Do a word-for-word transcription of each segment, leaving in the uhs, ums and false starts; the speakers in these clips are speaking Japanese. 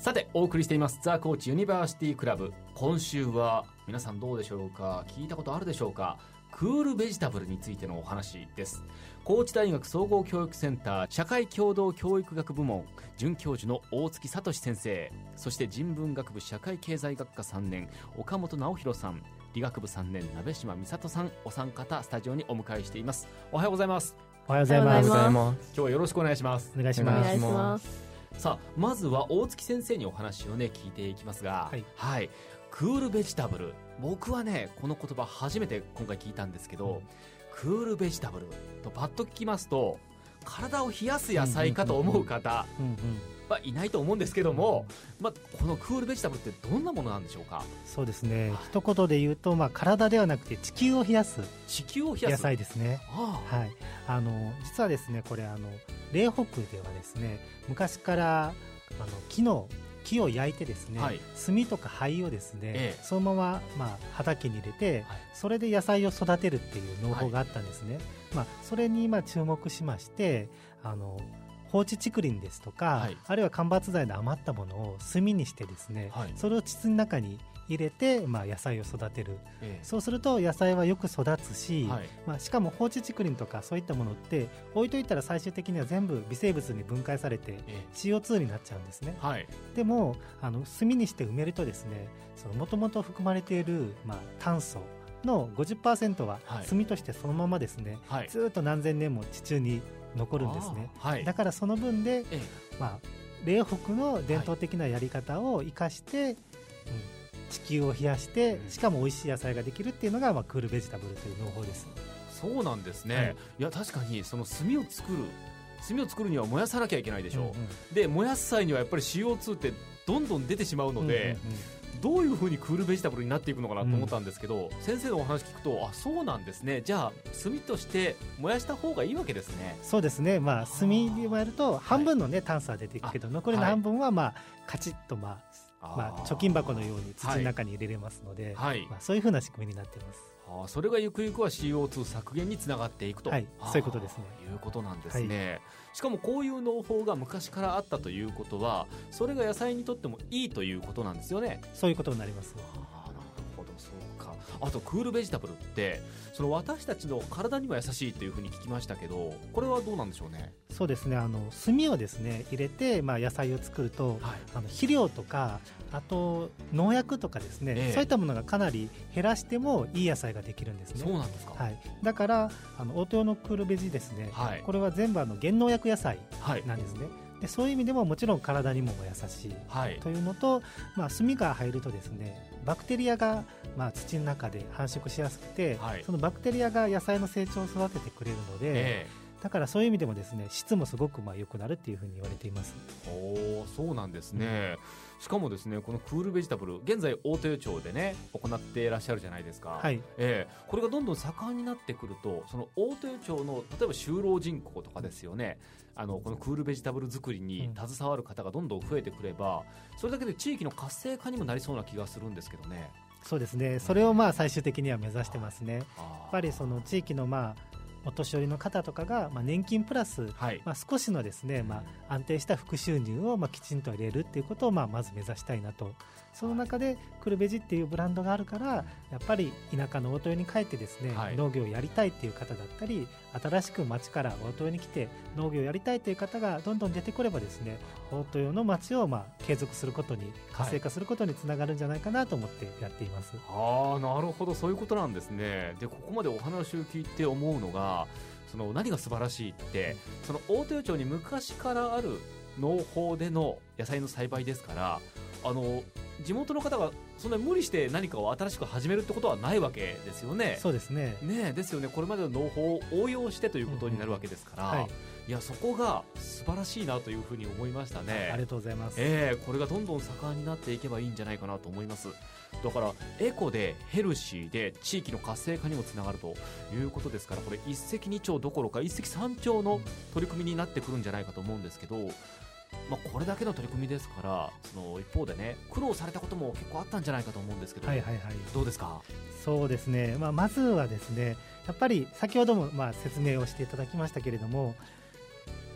さてお送りしていますザ・高知ユニバーシティクラブ。今週は皆さんどうでしょうか、聞いたことあるでしょうか。クールベジタブルについてのお話です。高知大学総合教育センター社会共同教育学部門准教授の大月聡先生、そして人文学部社会経済学科さんねん岡本直弘さん、理学部さんねん鍋島美里さん、お三方スタジオにお迎えしています。おはようございます。 おはようございます。 今日はよろしくお願いします。 お願いします。 お願いします。 さあまずは大月先生にお話をね聞いていきますが、はい、はい、クールベジタブル、僕はねこの言葉初めて今回聞いたんですけど、うん、クールベジタブルとパッと聞きますと体を冷やす野菜かと思う方はいないと思うんですけども、まあ、このクールベジタブルってどんなものなんでしょうか。 そうですね、はい、一言で言うと、まあ、体ではなくて地球を冷やす地球を冷やす野菜ですね。 ああ、 はい、あの実はですねこれあの嶺北ではですね昔からあの木の木を焼いてですね、はい、炭とか灰をですね、ええ、そのまま、まあ、畑に入れて、はい、それで野菜を育てるっていう農法があったんですね、はい、まあ、それに今注目しましてあの放置竹林ですとか、はい、あるいは間伐材の余ったものを炭にしてですね、はい、それを膣の中に入れて、まあ、野菜を育てる、ええ、そうすると野菜はよく育つし、はい、まあ、しかも放置竹林とかそういったものって置いといたら最終的には全部微生物に分解されて シーオーツー になっちゃうんですね、はい、でもあの炭にして埋めるとですねもともと含まれている、まあ、炭素の ごじゅっパーセント は炭としてそのままですね、はい、ずっと何千年も地中に残るんですね、はい、だからその分で、ええ、まあ、嶺北の伝統的なやり方を生かして、はい、うん、地球を冷やしてしかも美味しい野菜ができるっていうのが、まあ、クールベジタブルという農法です。 そうなんですね、はい、いや確かにその炭を作る炭を作るには燃やさなきゃいけないでしょう、うんうん、で燃やす際にはやっぱり シーオーツー ってどんどん出てしまうので、うんうんうん、どういうふうにクールベジタブルになっていくのかなと思ったんですけど、うん、先生のお話聞くとあそうなんですね、じゃあ炭として燃やした方がいいわけですね。 そうですね、まあ、炭で燃えると半分の、ね、炭素は出ていくけど、残りの半分は、まあ、カチッと、まあまあ、貯金箱のように土の中に入れれますので、はい、まあ、そういうふうな仕組みになっています。 あ、それがゆくゆくは シーオーツー 削減につながっていくと、 はい、そういうことですね。 いうことなんですね、はい、しかもこういう農法が昔からあったということはそれが野菜にとってもいいということなんですよね。 そういうことになります。 あ、なるほど、そうか。あとクールベジタブルってその私たちの体にも優しいというふうに聞きましたけど、これはどうなんでしょうね。 そうですね、あの炭をですね入れて、まあ、野菜を作ると、はい、あの肥料とかあと農薬とかですね、えー、そういったものがかなり減らしてもいい野菜ができるんですね。 そうなんですか、 はい、だからあのオート用のクールベジですね、はい、これは全部あの減農薬野菜なんですね、はい、でそういう意味でももちろん体にも優しい、はい、というのと、まあ、炭が入るとですねバクテリアが、まあ、土の中で繁殖しやすくて、はい、そのバクテリアが野菜の成長を育ててくれるので、えー、だからそういう意味でもですね質もすごくまあ良くなるっていうふうに言われています。 お、そうなんですね、うん、しかもですねこのクールベジタブル現在大豊町でね行っていらっしゃるじゃないですか、はい、えー、これがどんどん盛んになってくるとその大豊町の例えば就労人口とかですよね、あのこのクールベジタブル作りに携わる方がどんどん増えてくれば、うん、それだけで地域の活性化にもなりそうな気がするんですけどね。 そうですね、それをまあ最終的には目指してますね。やっぱりその地域のまあお年寄りの方とかが、まあ、年金プラス、はい、まあ、少しのですね、まあ、安定した副収入をまあきちんと入れるっていうことをまあまず目指したいなと。その中でクルベジっていうブランドがあるからやっぱり田舎の大豊に帰ってですね、はい、農業をやりたいっていう方だったり新しく町から大豊に来て農業をやりたいという方がどんどん出てこればですね大豊の町をまあ継続することに活性化することにつながるんじゃないかなと思ってやっています、 はい、あ、なるほど、そういうことなんですね。でここまでお話を聞いて思うのがその何が素晴らしいってその大豊町に昔からある農法での野菜の栽培ですから、あの地元の方がそんなに無理して何かを新しく始めるってことはないわけですよね。 そうですね。 ね、ですよね。これまでの農法を応用してということになるわけですから、うん、はい、いやそこが素晴らしいなというふうに思いましたね。 ありがとうございます、 えー、これがどんどん盛んになっていけばいいんじゃないかなと思います。だからエコでヘルシーで地域の活性化にもつながるということですから、これ一石二鳥どころか一石三鳥の取り組みになってくるんじゃないかと思うんですけど、まあ、これだけの取り組みですからその一方でね苦労されたことも結構あったんじゃないかと思うんですけど、 はいはいはい、 どうですか。 そうですね、まあ、まずはですねやっぱり先ほどもまあ説明をしていただきましたけれどもク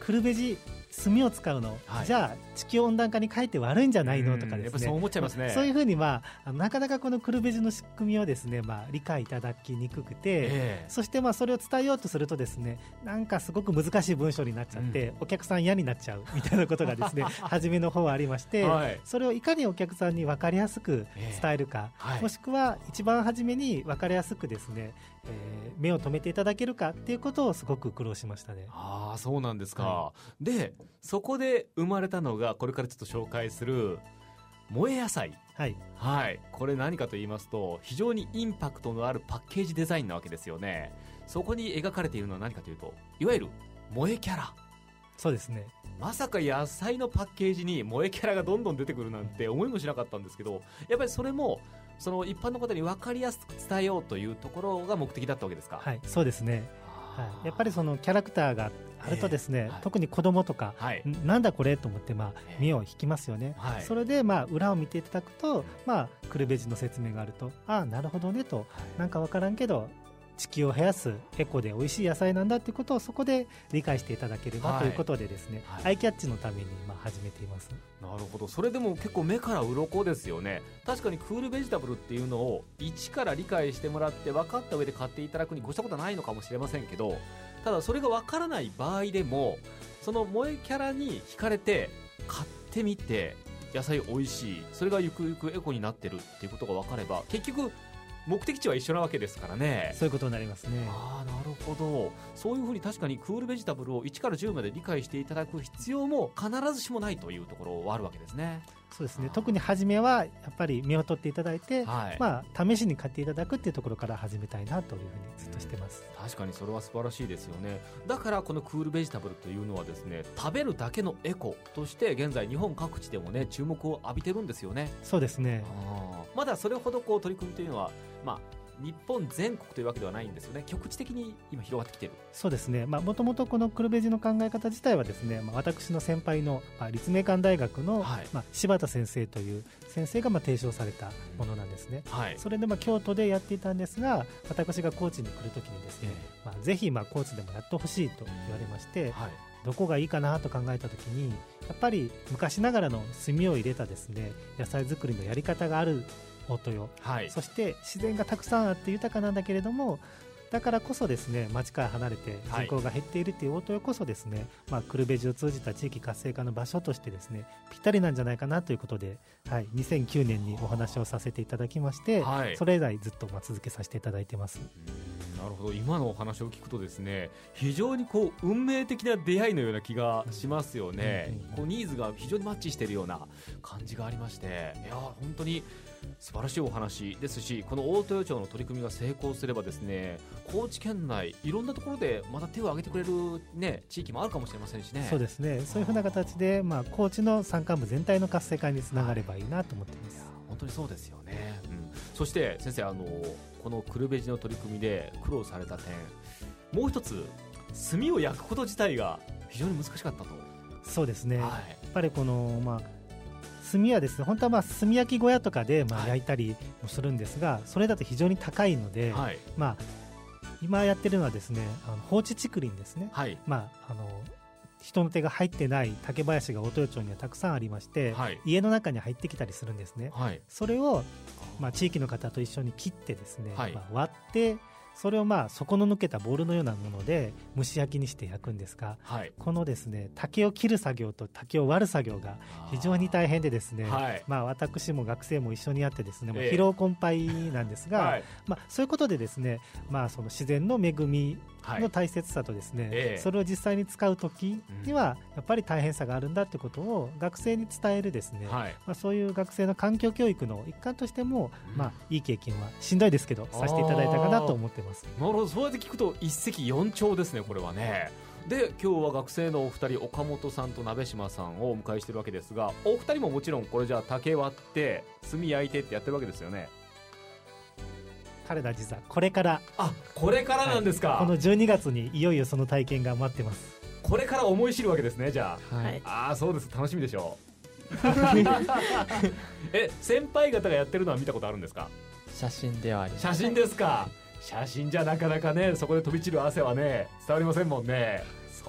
クルベジ炭を使うの、はい、じゃあ地球温暖化にかえって悪いんじゃないのとかですね、 やっぱそう思っちゃいますね。 そういうふうに、まあ、なかなかこのクルベジの仕組みをですね、まあ、理解いただきにくくて、えー、そしてまあそれを伝えようとするとですね、なんかすごく難しい文章になっちゃって、うん、お客さん嫌になっちゃうみたいなことがですね初めの方はありまして、はい、それをいかにお客さんに分かりやすく伝えるか、えーはい、もしくは一番初めに分かりやすくですね、えー、目を留めていただけるかっていうことをすごく苦労しましたね。 ああ、そうなんですか、はい、でそこで生まれたのがこれからちょっと紹介する萌え野菜、 はいはい、これ何かと言いますと非常にインパクトのあるパッケージデザインなわけですよね。そこに描かれているのは何かというと、いわゆる萌えキャラ。 そうですね。 まさか野菜のパッケージに萌えキャラがどんどん出てくるなんて思いもしなかったんですけど、やっぱりそれもその一般の方に分かりやすく伝えようというところが目的だったわけですか。 はい、そうですね。はい、やっぱりそのキャラクターがあるとですね、えーはい、特に子供とか、はい、なんだこれと思って、まあ、目を引きますよね、はい、それでまあ裏を見ていただくと、まあ、クルベジの説明があると、ああなるほどねと、はい、なんか分からんけど地球を減らすエコで美味しい野菜なんだということをそこで理解していただければということでですね、はいはい、アイキャッチのためにまあ始めています。 なるほど。それでも結構目から鱗ですよね。確かにクールベジタブルっていうのを一から理解してもらって分かった上で買っていただくに越したことはないのかもしれませんけど、ただそれが分からない場合でもその萌えキャラに惹かれて買ってみて野菜美味しい、それがゆくゆくエコになってるっていうことが分かれば結局目的地は一緒なわけですからね。 そういうことになりますね。 ああ、なるほど。そういうふうに確かにクールベジタブルをいちからじゅうまで理解していただく必要も必ずしもないというところはあるわけですね。 そうですね。特に初めはやっぱり目を取っていただいて、はい、まあ、試しに買っていただくっていうところから始めたいなというふうにずっとしてます、 うん、確かにそれは素晴らしいですよね。だからこのクールベジタブルというのはですね、食べるだけのエコとして現在日本各地でもね注目を浴びてるんですよね。 そうですね。 あ、まだそれほどこう取り組みというのはまあ日本全国というわけではないんですよね。局地的に今広がってきている。 そうですね。もともとこのクルベジの考え方自体はですね、まあ、私の先輩の、まあ、立命館大学の、はい、まあ、柴田先生という先生がまあ提唱されたものなんですね、はい、それでまあ京都でやっていたんですが、私が高知に来るときにですね、まあ、ぜひまあ高知でもやってほしいと言われまして、はい、どこがいいかなと考えたときに、やっぱり昔ながらの炭を入れたですね野菜作りのやり方がある大豊、はい、そして自然がたくさんあって豊かなんだけれども、だからこそですね町から離れて人口が減っているという大豊こそですね、はい、まあ、クルベジを通じた地域活性化の場所としてですねぴったりなんじゃないかなということで、はい、にせんきゅうねんにお話をさせていただきまして、はい、それ以来ずっとまあ続けさせていただいてます。 うん、なるほど。今のお話を聞くとですね、非常にこう運命的な出会いのような気がしますよね、うんうんうん、こうニーズが非常にマッチしているような感じがありまして、いや本当に素晴らしいお話ですし、この大豊町の取り組みが成功すればですね、高知県内いろんなところでまた手を挙げてくれる、ね、地域もあるかもしれませんしね。 そうですね。そういうふうな形で、まあ、高知の山間部全体の活性化につながればいいなと思っています。 本当にそうですよね、うん、そして先生、あのこのクルベジの取り組みで苦労された点、もう一つ炭を焼くこと自体が非常に難しかったと。 そうですね、はい、やっぱりこの、まあ炭はですね、本当はまあ炭焼き小屋とかでまあ焼いたりもするんですが、はい、それだと非常に高いので、はい、まあ、今やってるのはですね、あの放置竹林ですね、はい、まあ、あの人の手が入ってない竹林が大豊町にはたくさんありまして、はい、家の中に入ってきたりするんですね、はい、それをまあ地域の方と一緒に切ってですね、はい、まあ、割ってそれをまあ底の抜けたボールのようなもので蒸し焼きにして焼くんですが、はい、このですね竹を切る作業と竹を割る作業が非常に大変でですね、はい、まあ、私も学生も一緒にやってですね、もう疲労困憊なんですが、はい、まあ、そういうことでですね、まあ、その自然の恵みの大切さとですね、はい、それを実際に使う時にはやっぱり大変さがあるんだということを学生に伝えるですね、はい、まあ、そういう学生の環境教育の一環としても、うん、まあ、いい経験はしんどいですけどさせていただいたかなと思ってます。 なるほど。そうやって聞くと一石四鳥ですね、これはね。で、今日は学生のお二人、岡本さんと鍋島さんをお迎えしているわけですが、お二人ももちろんこれじゃあ竹割って炭焼いてってやってるわけですよね。 彼ら実はこれから、 あ、これからなんですか、はい、 このじゅうにがつにいよいよその体験が待ってます。 これから思い知るわけですね、じゃあ、 はい、 ああ、そうです、楽しみでしょうえ、先輩方がやってるのは見たことあるんですか？ 写真ではあります。 写真ですか。写真じゃなかなかね、そこで飛び散る汗はね伝わりませんもんね。そうです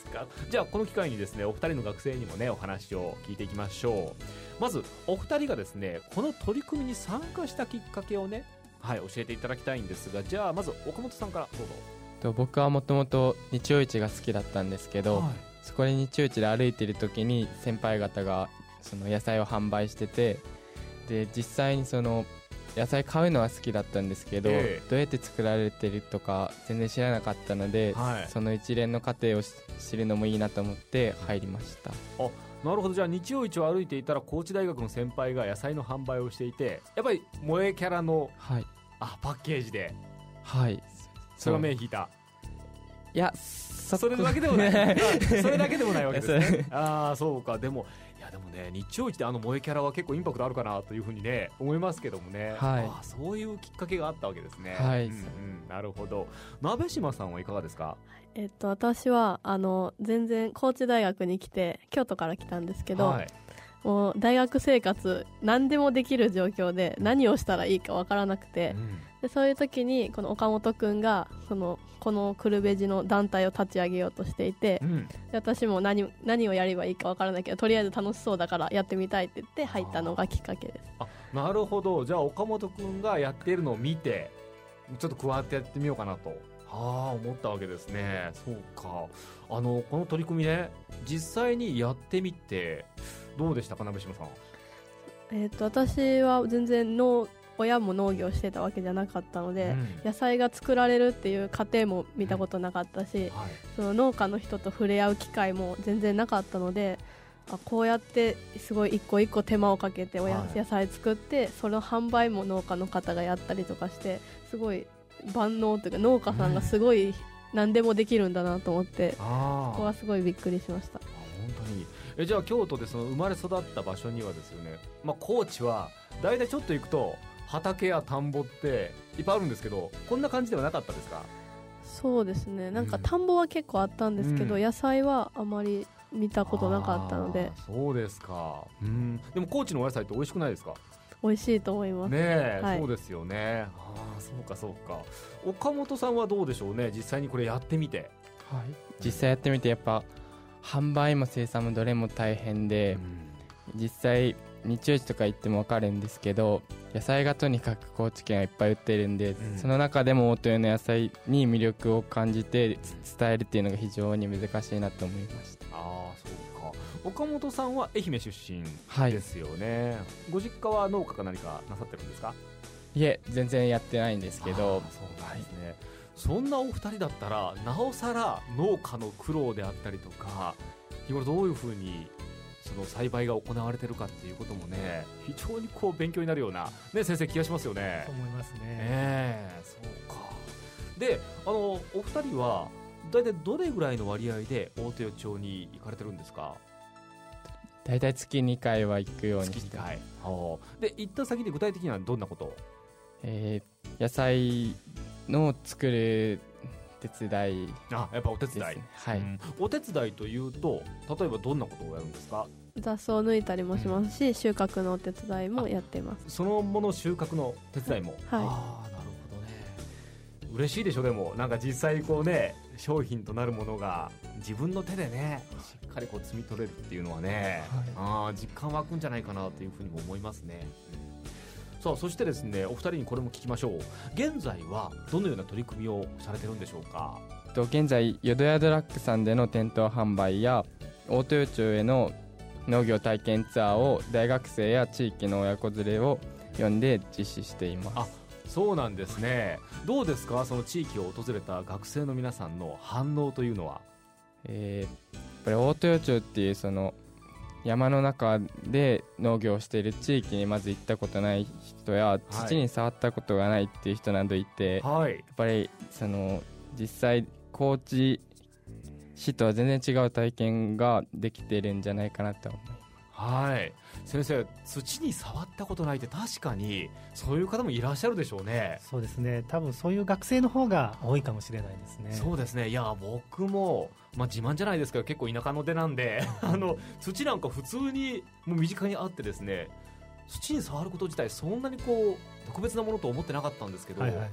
か。じゃあこの機会にですねお二人の学生にもねお話を聞いていきましょう。まずお二人がですねこの取り組みに参加したきっかけをねはい教えていただきたいんですが、じゃあまず岡本さんからどうぞ。 と僕はもともと日曜市が好きだったんですけど、はい、そこで日曜市で歩いている時に先輩方がその野菜を販売してて、で実際にその野菜買うのは好きだったんですけど、えー、どうやって作られてるとか全然知らなかったので、はい、その一連の過程を知るのもいいなと思って入りました。 あ、なるほど。じゃあ日曜市を歩いていたら高知大学の先輩が野菜の販売をしていて、やっぱり萌えキャラの、はい、あパッケージで、はい、それが目引いた。 いやそれだけでもないそれだけでもないわけですね。ああそうか。でもいやでもね日曜市ってあの萌えキャラは結構インパクトあるかなというふうにね思いますけどもね、はい、あそういうきっかけがあったわけですね。はい、うんうん、なるほど。鍋島さんはいかがですか。 えっと私はあの全然高知大学に来て京都から来たんですけど、はい、もう大学生活何でもできる状況で何をしたらいいかわからなくて、うん、でそういう時にこの岡本くんがそのこのクルベジの団体を立ち上げようとしていて、うん、で私も 何, 何をやればいいかわからないけどとりあえず楽しそうだからやってみたいって言って入ったのがきっかけです。 あなるほど。じゃあ岡本くんがやっているのを見てちょっと加わってやってみようかなとはあ思ったわけですね。そうか。あのこの取り組みね実際にやってみてどうでしたか鍋島さん。 えー、と私は全然農親も農業してたわけじゃなかったので、うん、野菜が作られるっていう過程も見たことなかったし、うんはい、その農家の人と触れ合う機会も全然なかったので、あこうやってすごい一個一個手間をかけてお野菜作って、はい、その販売も農家の方がやったりとかしてすごい万能というか農家さんがすごい何でもできるんだなと思って、うん、そこはすごいびっくりしました。 本当に。えじゃあ京都でその生まれ育った場所にはですよね、まあ、高知はだいたいちょっと行くと畑や田んぼっていっぱいあるんですけどこんな感じではなかったですか。 そうですね。なんか田んぼは結構あったんですけど、うん、野菜はあまり見たことなかったので。 そうですか。うんでも高知のお野菜って美味しくないですか。 美味しいと思いますねえ、はい、そうですよね。あそうかそうか。岡本さんはどうでしょうね実際にこれやってみて。 はい、実際やってみてやっぱ販売も生産もどれも大変で、うん、実際日曜市とか行っても分かるんですけど野菜がとにかく高知県はいっぱい売ってるんで、うん、その中でも大豊の野菜に魅力を感じて伝えるっていうのが非常に難しいなと思いました。 あそうか。岡本さんは愛媛出身ですよね、はい、ご実家は農家か何かなさってるんですか。 いえ全然やってないんですけど。そうなんですね、はい、 そんなお二人だったらなおさら農家の苦労であったりとか日頃どういうふうにその栽培が行われてるかっていうこともね非常にこう勉強になるような、ね、先生気がしますよね。 そう思いますね。 えー、そうか。であのお二人はだいたいどれぐらいの割合で大豊町に行かれてるんですか。 だいたい月にかいは行くようにして。月にかい。 で行った先で具体的にはどんなこと。 えー、野菜の作る手伝い。 あやっぱお手伝い、 はい、うん、 お手伝いというと例えばどんなことをやるんですか。 雑草を抜いたりもしますし、うん、収穫のお手伝いもやっています。 そのもの収穫の手伝いも、はい、ああなるほどね。嬉しいでしょ。でもなんか実際こうね商品となるものが自分の手でねしっかりこう摘み取れるっていうのはね、はい、あ実感湧くんじゃないかなというふうにも思いますね、うん、さあそしてですねお二人にこれも聞きましょう。現在はどのような取り組みをされてるんでしょうか。 と現在淀屋ドラッグさんでの店頭販売や大豊町への農業体験ツアーを大学生や地域の親子連れを呼んで実施しています。 あそうなんですね。どうですかその地域を訪れた学生の皆さんの反応というのは。 えー、やっぱり大豊町っていうその山の中で農業をしている地域にまず行ったことない人や土に触ったことがないっていう人などいて、はい、やっぱりその実際高知市とは全然違う体験ができているんじゃないかなと思います。 はい、先生土に触ったことないって確かにそういう方もいらっしゃるでしょうね。 そうですね。多分そういう学生の方が多いかもしれないですね。 そうですね。いや僕も、まあ、自慢じゃないですけど結構田舎の出なんであの土なんか普通にもう身近にあってですね土に触ること自体そんなにこう特別なものと思ってなかったんですけど、はいはい、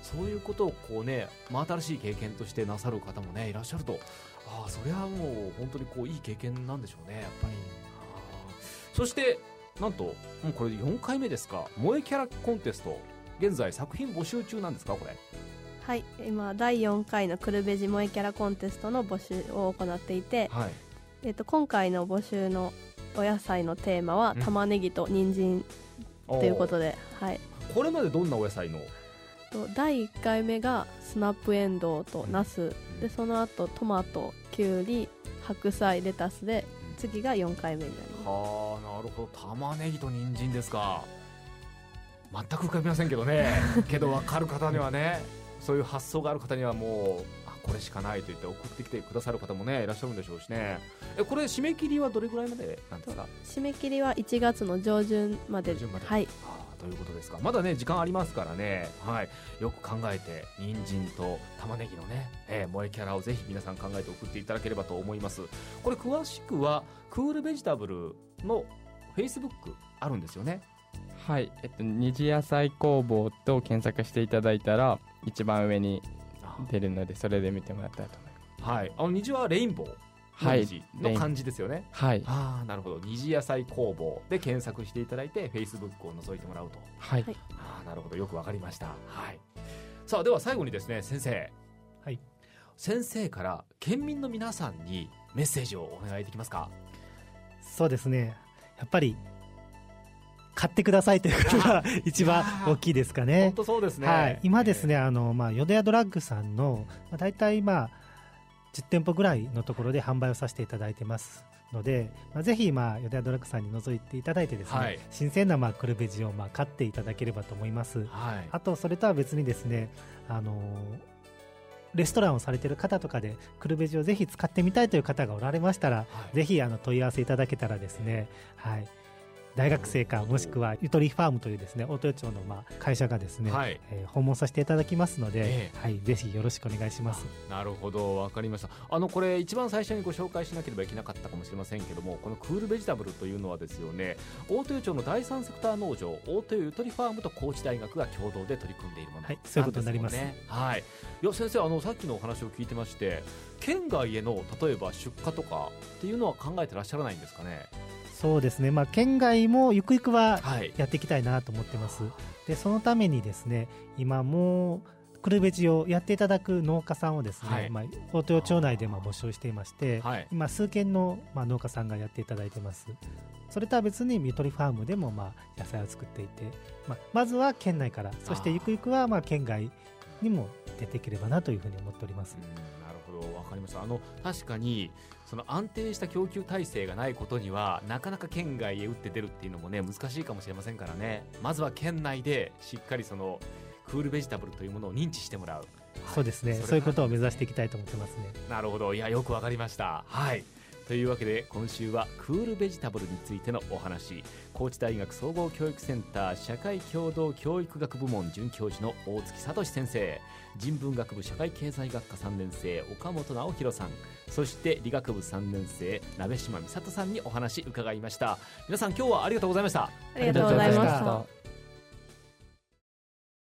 そういうことをこうね、まあ、新しい経験としてなさる方もねいらっしゃると、ああそれはもう本当にこういい経験なんでしょうねやっぱり。そしてなんともうこれよんかいめですか、萌えキャラコンテスト、現在作品募集中なんですかこれ。 はい、今だいよんかいのくるべじ萌えキャラコンテストの募集を行っていて、はい、えー、と今回の募集のお野菜のテーマは玉ねぎと人参ということで、はい、 これまでどんなお野菜の？ だいいっかいめがスナップエンドウとナス、うん、でその後トマト、キュウリ、白菜、レタスで次がよんかいめになります。 はあ、なるほど、玉ねぎと人参ですか。全く浮かびませんけどねけど分かる方にはね、そういう発想がある方にはもうあこれしかないと言って送ってきてくださる方もねいらっしゃるんでしょうしね。えこれ締め切りはどれぐらいまでなんですか？ 締め切りはいちがつの上旬まで。上旬まで、はい、 ということですか。まだね時間ありますからね、はい、よく考えて人参と玉ねぎのね、えー、萌えキャラをぜひ皆さん考えて送っていただければと思います。これ詳しくはクールベジタブルの Facebook あるんですよね。 はい、えっと、虹野菜工房と検索していただいたら一番上に出るので、それで見てもらったらと思います。 はい、あの虹はレインボーの虹の漢字ですよね。 はい、 ああなるほど、虹野菜工房で検索していただいて Facebook を覗いてもらうと。 はい、 ああなるほど、よくわかりました。はい、さあでは最後にですね先生、 はい、 先生から県民の皆さんにメッセージをお願いできますか？ そうですね、やっぱり買ってくださいということが一番大きいですかね。 本当そうですね、 はい、今ですね、あの、まあ、ヨドヤドラッグさんの、まあ、大体まあじゅってんぽぐらいのところで販売をさせていただいてますので、まあ、ぜひまあヨドヤドラッグさんに覗いていただいてですね、はい、新鮮なまあクルベジをまあ買っていただければと思います、はい、あとそれとは別にですね、あのレストランをされている方とかでクルベジをぜひ使ってみたいという方がおられましたら、はい、ぜひあの問い合わせいただけたらですね、はい、大学生かもしくはゆとりファームというですね大豊町のまあ会社がですね、はい、えー、訪問させていただきますので、えーはい、ぜひよろしくお願いします。 なるほど、わかりました。あのこれ一番最初にご紹介しなければいけなかったかもしれませんけども、このクールベジタブルというのはですよね、大豊町の第三セクター農場大豊ゆとりファームと高知大学が共同で取り組んでいるものなんですよね。はい、そういうことになります。はい、いや先生、あのさっきのお話を聞いてまして、県外への例えば出荷とかっていうのは考えてらっしゃらないんですかね？ そうですね、まあ、県外もゆくゆくはやっていきたいなと思ってます、はい、でそのためにですね、今もうクルベジをやっていただく農家さんをですね、はい、まあ、大豊町内でまあ募集していまして、はい、今数軒のまあ農家さんがやっていただいてます。それとは別にゆとりファームでもまあ野菜を作っていて、まあ、まずは県内から、そしてゆくゆくはまあ県外にも出ていければなというふうに思っております。 うん、なるほど、わかりました。あの確かにその安定した供給体制がないことにはなかなか県外へ打って出るっていうのもね難しいかもしれませんからね、まずは県内でしっかりそのクールベジタブルというものを認知してもらう。 そうですね、はい、そういうことを目指していきたいと思ってますね。 なるほど、いやよくわかりました。はい、というわけで今週はクールベジタブルについてのお話、高知大学総合教育センター社会共同教育学部門准教授の大月聡先生、人文学部社会経済学科さんねん生岡本直弘さん、そして理学部さんねん生鍋島美里さんにお話伺いました。皆さん今日はありがとうございました。 ありがとうございました。